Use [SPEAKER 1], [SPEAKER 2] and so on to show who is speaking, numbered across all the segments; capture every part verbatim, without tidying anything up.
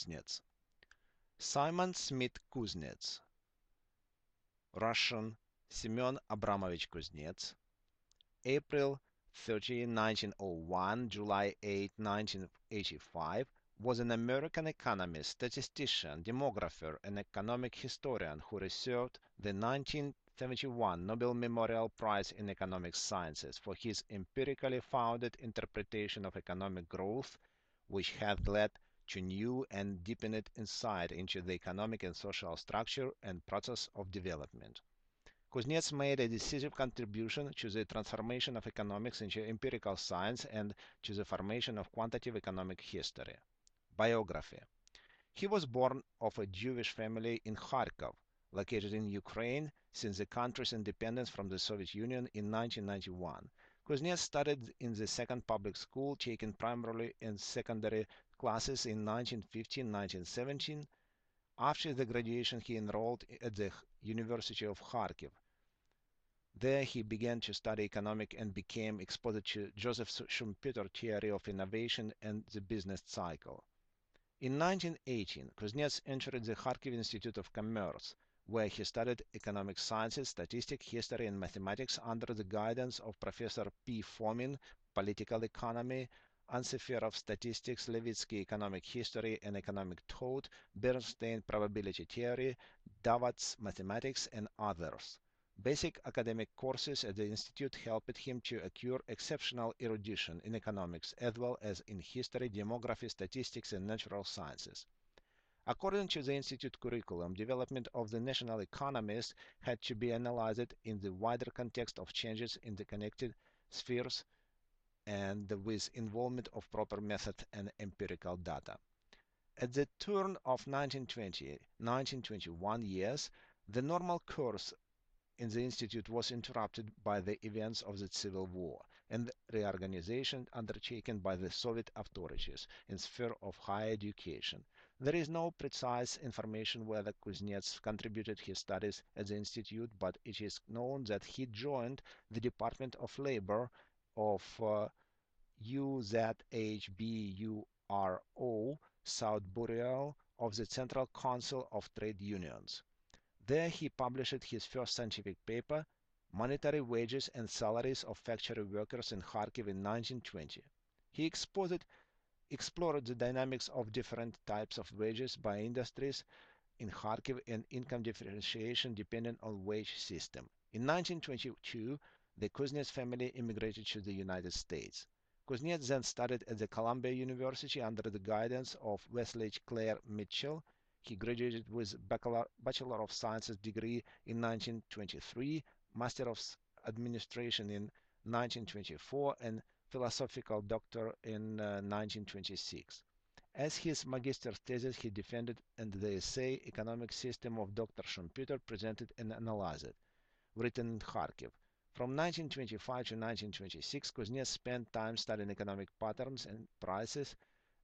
[SPEAKER 1] Kuznets. Simon Smith Kuznets. Russian Semyon Abramovich Kuznets. April thirtieth, nineteen oh one, July eighth, nineteen eighty-five, was an American economist, statistician, demographer, and economic historian who received the nineteen seventy-one Nobel Memorial Prize in Economic Sciences for his empirically founded interpretation of economic growth, which had led to new and deepened insight into the economic and social structure and process of development. Kuznets made a decisive contribution to the transformation of economics into empirical science and to the formation of quantitative economic history. Biography. He was born of a Jewish family in Kharkov, located in Ukraine since the country's independence from the Soviet Union in nineteen ninety-one. Kuznets studied in the second public school, taking primarily in secondary classes in nineteen fifteen to nineteen seventeen. After the graduation, he enrolled at the University of Kharkiv. There he began to study economics and became exposed to Joseph Schumpeter theory of innovation and the business cycle. In nineteen eighteen, Kuznets entered the Kharkiv Institute of Commerce, where he studied economic sciences, statistics, history, and mathematics under the guidance of Professor P. Fomin, political economy, Anseferov, statistics, Levitsky, economic history and economic thought, Bernstein, probability theory, Dawatz, mathematics, and others. Basic academic courses at the institute helped him to acquire exceptional erudition in economics as well as in history, demography, statistics, and natural sciences. According to the institute curriculum, development of the national economist had to be analyzed in the wider context of changes in the connected spheres and with involvement of proper method and empirical data. At the turn of nineteen twenty to nineteen twenty-one years, the normal course in the institute was interrupted by the events of the Civil War and the reorganization undertaken by the Soviet authorities in sphere of higher education. There is no precise information whether Kuznets contributed his studies at the institute, but it is known that he joined the Department of Labor of uh, U Z H B U R O, South Bureau of the Central Council of Trade Unions. There he published his first scientific paper, Monetary Wages and Salaries of Factory Workers in Kharkiv in nineteen twenty. He exposed, explored the dynamics of different types of wages by industries in Kharkiv and income differentiation depending on wage system. In nineteen twenty-two, the Kuznets family immigrated to the United States. Kuznets then studied at the Columbia University under the guidance of Wesley Clair Mitchell. He graduated with Bachelor, Bachelor of Sciences degree in nineteen twenty-three, Master of Administration in nineteen twenty-four, and Philosophical Doctor in uh, nineteen twenty-six. As his magister's thesis, he defended and the essay Economic System of Doctor Schumpeter presented and analyzed, written in Kharkiv. From nineteen twenty-five to nineteen twenty-six, Kuznets spent time studying economic patterns and prices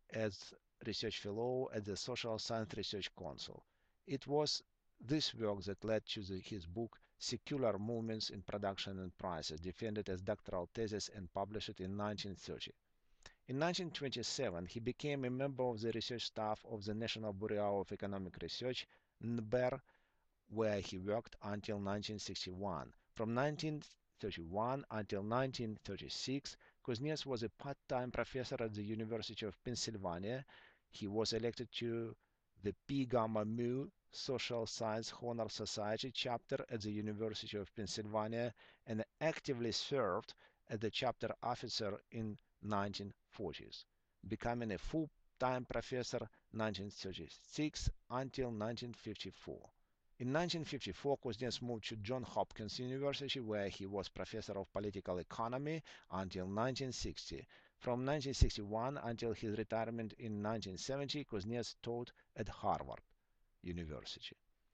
[SPEAKER 1] as research fellow at the Social Science Research Council. It was this work that led to the, his book Secular Movements in Production and Prices, defended as doctoral thesis and published in nineteen thirty. In nineteen twenty-seven, he became a member of the research staff of the National Bureau of Economic Research, N B E R, where he worked until nineteen sixty-one. From nineteen thirty-one until nineteen thirty-six, Kuznets was a part-time professor at the University of Pennsylvania. He was elected to the Pi Gamma Mu Social Science Honor Society chapter at the University of Pennsylvania and actively served as the chapter officer in nineteen forties, becoming a full-time professor nineteen thirty-six until nineteen fifty-four. In nineteen fifty-four, Kuznets moved to Johns Hopkins University, where he was professor of political economy until nineteen sixty. From nineteen sixty-one until his retirement in nineteen seventy, Kuznets taught at Harvard University.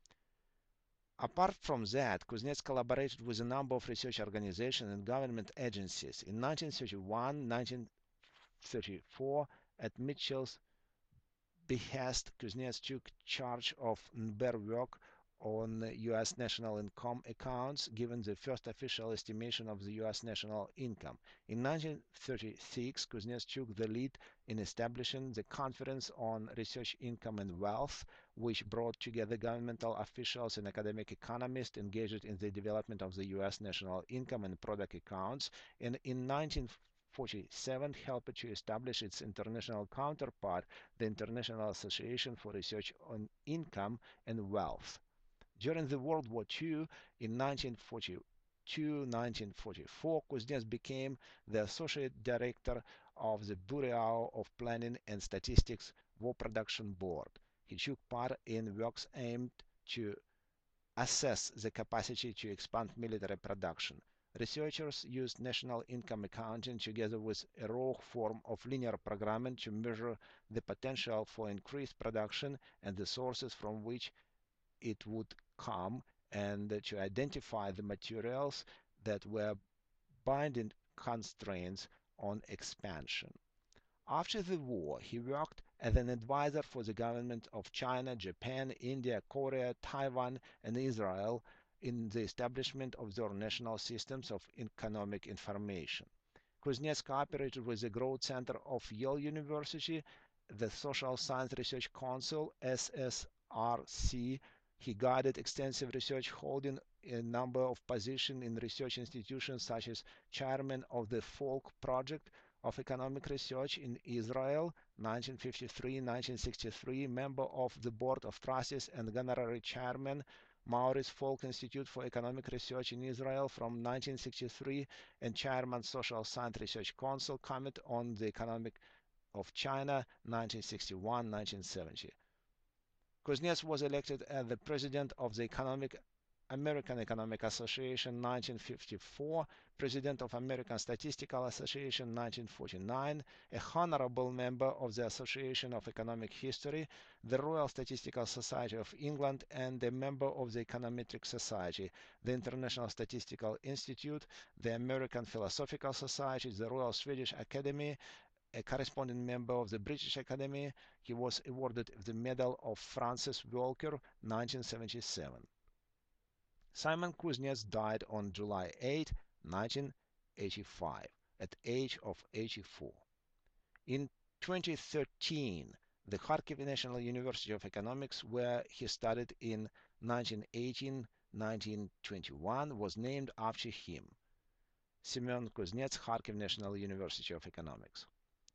[SPEAKER 1] Apart from that, Kuznets collaborated with a number of research organizations and government agencies. In nineteen thirty-one to nineteen thirty-four, at Mitchell's behest, Kuznets took charge of N B E R work on U S national income accounts, given the first official estimation of the U S national income. In nineteen thirty-six, Kuznets took the lead in establishing the Conference on Research Income and Wealth, which brought together governmental officials and academic economists engaged in the development of the U S national income and product accounts, and in nineteen forty-seven helped to establish its international counterpart, the International Association for Research on Income and Wealth. During the World War Two, in nineteen forty-two nineteen forty-four, Kuznets became the Associate Director of the Bureau of Planning and Statistics War Production Board. He took part in works aimed to assess the capacity to expand military production. Researchers used national income accounting together with a raw form of linear programming to measure the potential for increased production and the sources from which it would come, and to identify the materials that were binding constraints on expansion. After the war, he worked as an advisor for the government of China, Japan, India, Korea, Taiwan, and Israel in the establishment of their national systems of economic information. Kuznets cooperated with the Growth Center of Yale University, the Social Science Research Council, S S R C. He guided extensive research, holding a number of positions in research institutions such as chairman of the Folk Project of Economic Research in Israel, nineteen fifty-three to nineteen sixty-three, member of the Board of Trustees and honorary chairman, Maurice Folk Institute for Economic Research in Israel from nineteen sixty-three, and chairman Social Science Research Council Committee on the Economic of China, nineteen sixty-one to nineteen seventy. Kuznets was elected as the president of the Economic American Economic Association nineteen fifty-four, president of American Statistical Association nineteen forty-nine, a honorable member of the Association of Economic History, the Royal Statistical Society of England, and a member of the Econometric Society, the International Statistical Institute, the American Philosophical Society, the Royal Swedish Academy, a corresponding member of the British Academy. He was awarded the Medal of Francis Walker nineteen seventy-seven. Simon Kuznets died on July eighth, nineteen eighty-five, at the age of eighty-four. In twenty thirteen, the Kharkiv National University of Economics, where he studied in nineteen eighteen to nineteen twenty-one, was named after him. Semyon Kuznets, Kharkiv National University of Economics.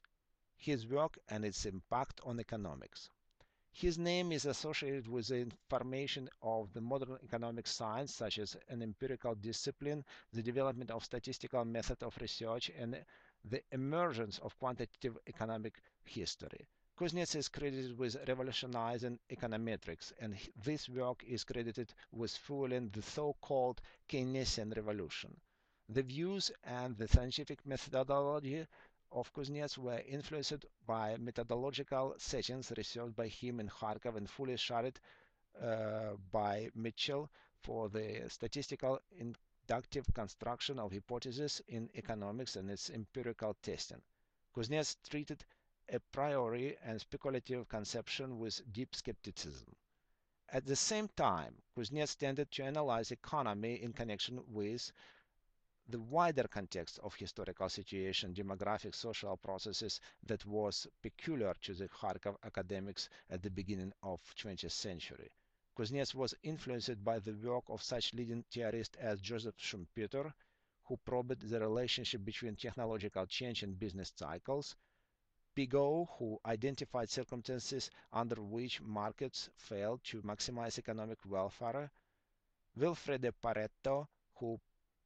[SPEAKER 1] His work and its impact on economics. His name is associated with the formation of the modern economic science, such as an empirical discipline, the development of statistical method of research, and the emergence of quantitative economic history. Kuznets is credited with revolutionizing econometrics, and this work is credited with fueling the so-called Keynesian revolution. The views and the scientific methodology of Kuznets were influenced by methodological settings researched by him in Kharkov and fully shared uh, by Mitchell for the statistical inductive construction of hypotheses in economics and its empirical testing. Kuznets treated a priori and speculative conception with deep skepticism. At the same time, Kuznets tended to analyze economy in connection with the wider context of historical situation, demographic, social processes that was peculiar to the Kharkov academics at the beginning of twentieth century. Kuznets was influenced by the work of such leading theorists as Joseph Schumpeter, who probed the relationship between technological change and business cycles, Pigot, who identified circumstances under which markets failed to maximize economic welfare, Wilfredo Pareto, who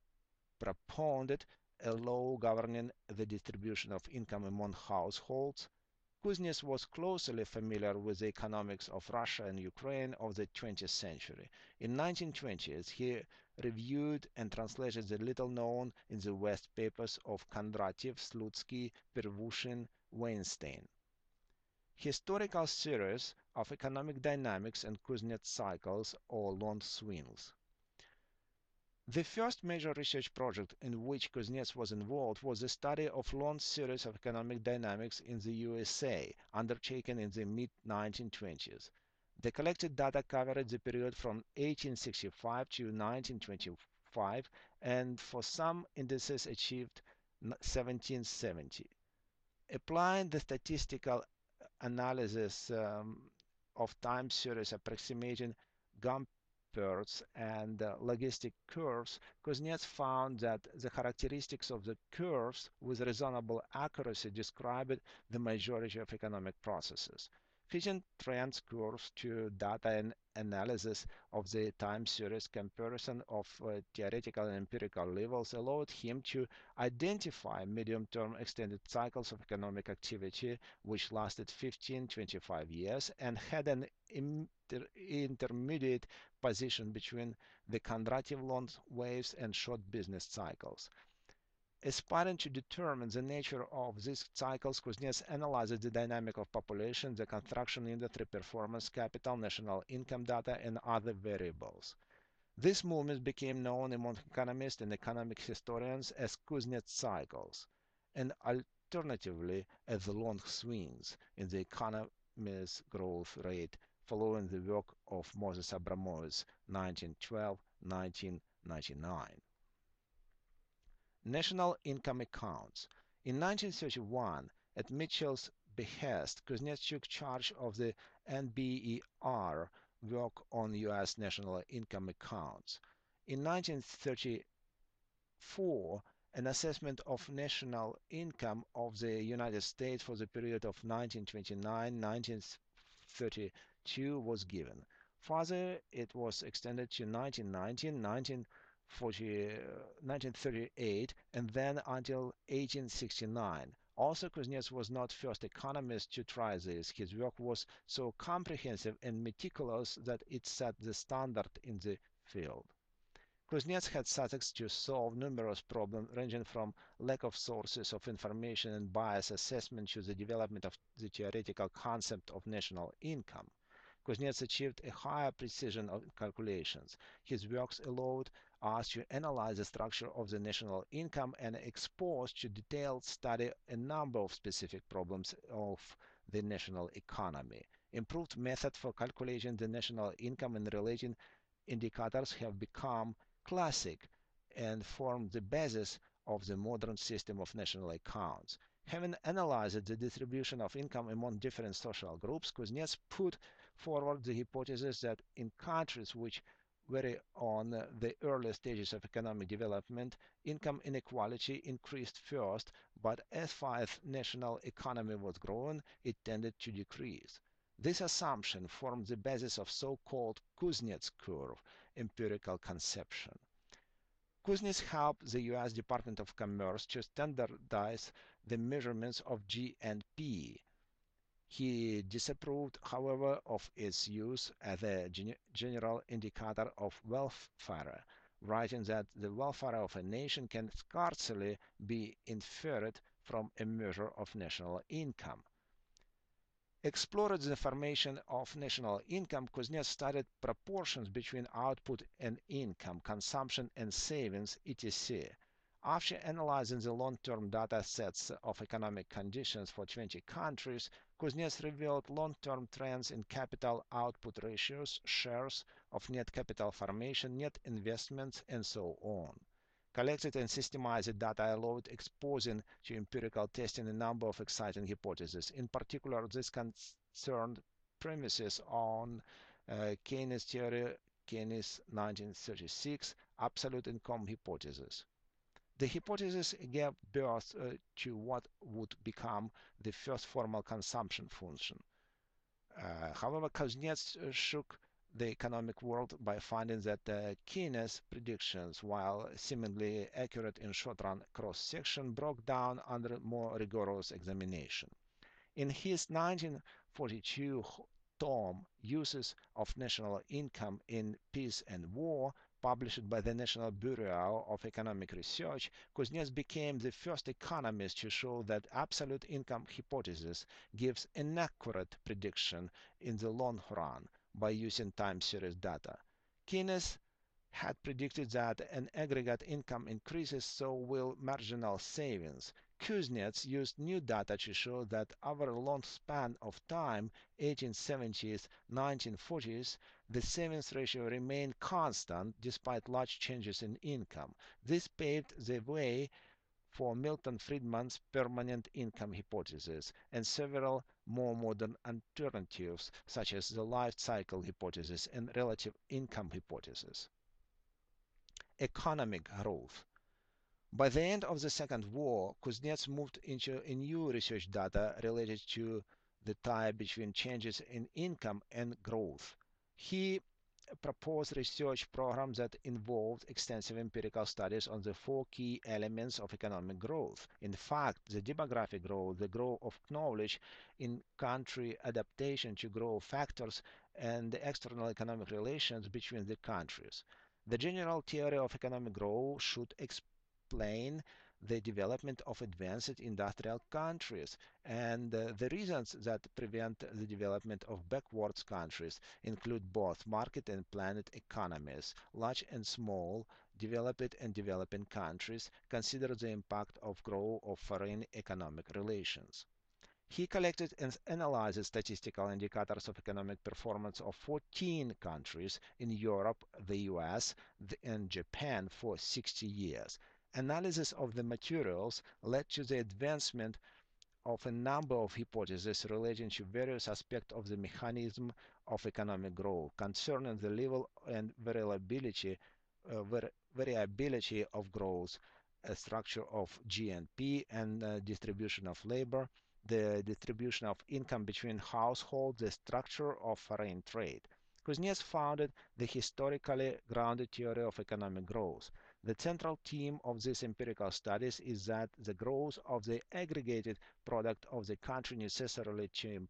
[SPEAKER 1] propounded a law governing the distribution of income among households. Kuznets was closely familiar with the economics of Russia and Ukraine of the twentieth century. In the nineteen twenties, he reviewed and translated the little-known in the West papers of Kondratiev, Slutsky, Pervushin, Weinstein. Historical series of economic dynamics and Kuznets cycles or long swings. The first major research project in which Kuznets was involved was the study of long series of economic dynamics in the U S A, undertaken in the mid nineteen twenties. The collected data covered the period from eighteen sixty-five to nineteen twenty-five and for some indices achieved seventeen seventy. Applying the statistical analysis um, of time series approximating Gompertz and uh, logistic curves, Kuznets found that the characteristics of the curves with reasonable accuracy described the majority of economic processes. Fitting trends curves to data and analysis of the time series comparison of uh, theoretical and empirical levels allowed him to identify medium-term extended cycles of economic activity which lasted fifteen to twenty-five years and had an inter intermediate position between the Kondratiev long waves and short business cycles. Aspiring to determine the nature of these cycles, Kuznets analyzed the dynamic of population, the construction industry performance, capital, national income data, and other variables. This movement became known among economists and economic historians as Kuznets cycles, and alternatively as the long swings in the economy's growth rate following the work of Moses Abramovich nineteen twelve to nineteen ninety-nine. National income accounts. In nineteen thirty-one, at Mitchell's behest, Kuznets took charge of the N B E R work on U S national income accounts. In nineteen thirty-four, an assessment of national income of the United States for the period of nineteen twenty-nine to nineteen thirty-two was given. Further, it was extended to nineteen nineteen, nineteen forty, nineteen thirty-eight, and then until eighteen sixty-nine. Also, Kuznets was not first economist to try this. His work was so comprehensive and meticulous that it set the standard in the field. Kuznets had tasks to solve numerous problems ranging from lack of sources of information and bias assessment to the development of the theoretical concept of national income. Kuznets achieved a higher precision of calculations. His works allowed us to analyze the structure of the national income and expose to detailed study a number of specific problems of the national economy. Improved methods for calculating the national income and relating indicators have become classic and form the basis of the modern system of national accounts. Having analyzed the distribution of income among different social groups, Kuznets put forward the hypothesis that in countries which were on the early stages of economic development, income inequality increased first, but as far as national economy was growing, it tended to decrease. This assumption formed the basis of so-called Kuznets curve empirical conception. Kuznets helped the U S Department of Commerce to standardize the measurements of G N P. He disapproved, however, of its use as a gen general indicator of welfare, writing that the welfare of a nation can scarcely be inferred from a measure of national income. Explored the formation of national income, Kuznets studied proportions between output and income, consumption and savings, et cetera. After analyzing the long-term data sets of economic conditions for twenty countries, Kuznets revealed long-term trends in capital output ratios, shares of net capital formation, net investments, and so on. Collected and systemized data allowed exposing to empirical testing a number of exciting hypotheses. In particular, this concerned premises on uh, Keynes theory, Keynes nineteen thirty-six, absolute income hypothesis. The hypothesis gave birth uh, to what would become the first formal consumption function. Uh, however, Kuznets uh, shook the economic world by finding that uh, Keynes' predictions, while seemingly accurate in short-run cross-section, broke down under more rigorous examination. In his nineteen forty-two tome, Uses of National Income in Peace and War, published by the National Bureau of Economic Research, Kuznets became the first economist to show that absolute income hypothesis gives inaccurate prediction in the long run by using time series data. Keynes had predicted that an aggregate income increases, so will marginal savings. Kuznets used new data to show that over a long span of time, eighteen seventies, nineteen forties, the savings ratio remained constant despite large changes in income. This paved the way for Milton Friedman's permanent income hypothesis and several more modern alternatives, such as the life cycle hypothesis and relative income hypothesis. Economic growth. By the end of the Second War, Kuznets moved into a new research data related to the tie between changes in income and growth. He proposed research programs that involved extensive empirical studies on the four key elements of economic growth. In fact, the demographic growth, the growth of knowledge in country adaptation to growth factors, and the external economic relations between the countries. The general theory of economic growth should explain the development of advanced industrial countries and uh, the reasons that prevent the development of backwards countries include both market and planet economies. Large and small, developed and developing countries consider the impact of growth of foreign economic relations. He collected and analyzed statistical indicators of economic performance of fourteen countries in Europe, the U S, and Japan for sixty years. Analysis of the materials led to the advancement of a number of hypotheses relating to various aspects of the mechanism of economic growth concerning the level and variability, uh, var variability of growth, uh, structure of G N P and uh, distribution of labor, the distribution of income between households, the structure of foreign trade. Kuznets founded the historically grounded theory of economic growth. The central theme of these empirical studies is that the growth of the aggregated product of the country necessarily,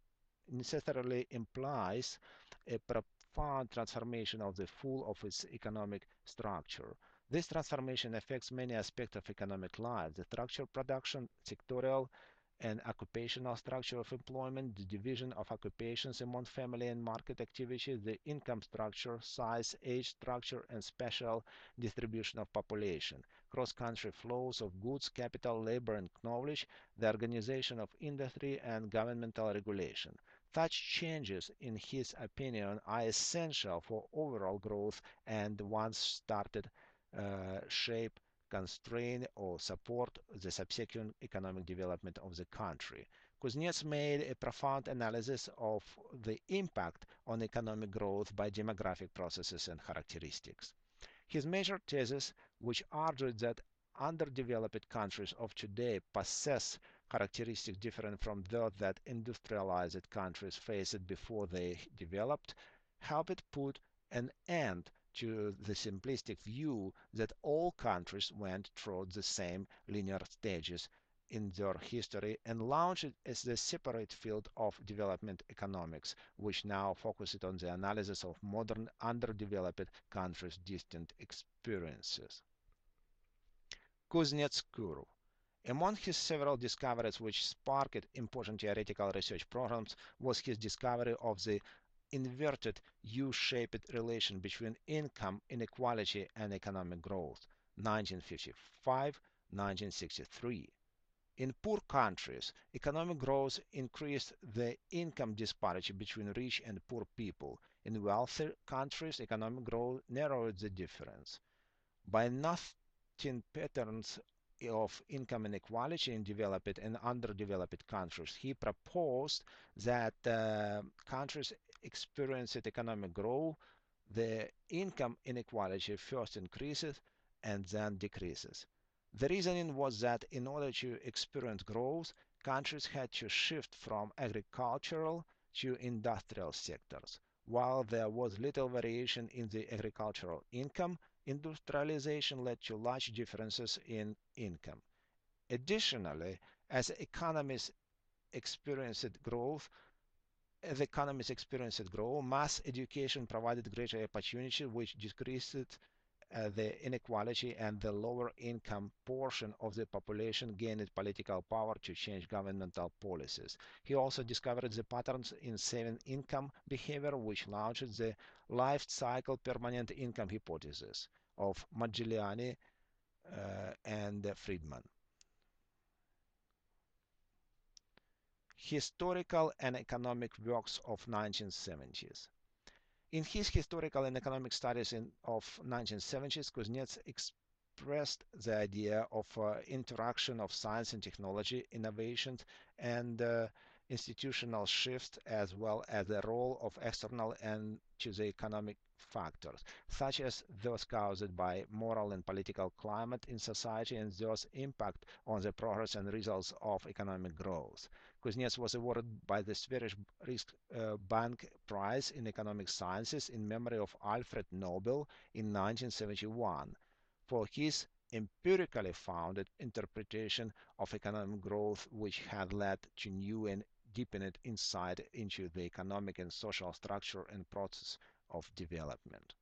[SPEAKER 1] necessarily implies a profound transformation of the full of its economic structure. This transformation affects many aspects of economic life, the structure, production, sectorial, and occupational structure of employment, the division of occupations among family and market activities, the income structure, size, age structure, and spatial distribution of population, cross-country flows of goods, capital, labor, and knowledge, the organization of industry, and governmental regulation. Such changes, in his opinion, are essential for overall growth and once started, uh, shape constrain or support the subsequent economic development of the country. Kuznets made a profound analysis of the impact on economic growth by demographic processes and characteristics. His major thesis, which argued that underdeveloped countries of today possess characteristics different from those that industrialized countries faced before they developed, helped put an end to the simplistic view that all countries went through the same linear stages in their history and launched it as the separate field of development economics, which now focuses on the analysis of modern underdeveloped countries' distinct experiences. Kuznets curve. Among his several discoveries which sparked important theoretical research programs was his discovery of the inverted U-shaped relation between income inequality and economic growth, nineteen fifty-five to nineteen sixty-three. In poor countries, economic growth increased the income disparity between rich and poor people. In wealthy countries, economic growth narrowed the difference. By noting patterns of income inequality in developed and underdeveloped countries, he proposed that uh, countries experienced economic growth, the income inequality first increases and then decreases. The reasoning was that in order to experience growth, countries had to shift from agricultural to industrial sectors. While there was little variation in the agricultural income, industrialization led to large differences in income. Additionally, as economies experienced growth, as economies experienced growth, mass education provided greater opportunity, which decreased uh, the inequality, and the lower income portion of the population gained political power to change governmental policies. He also discovered the patterns in saving income behavior, which launched the life cycle permanent income hypothesis of Modigliani uh, and Friedman. Historical and Economic Works of nineteen seventies. In his historical and economic studies in, of nineteen seventies, Kuznets expressed the idea of uh, interaction of science and technology, innovations, and uh, institutional shifts, as well as the role of external and to the economic factors, such as those caused by moral and political climate in society and those impact on the progress and results of economic growth. Kuznets was awarded by the Swedish Riksbank Prize in Economic Sciences in memory of Alfred Nobel in nineteen seventy-one for his empirically founded interpretation of economic growth, which had led to new and deepened insight into the economic and social structure and process of development.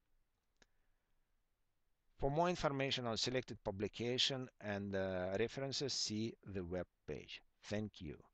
[SPEAKER 1] For more information on selected publication and uh, references, see the web page. Thank you.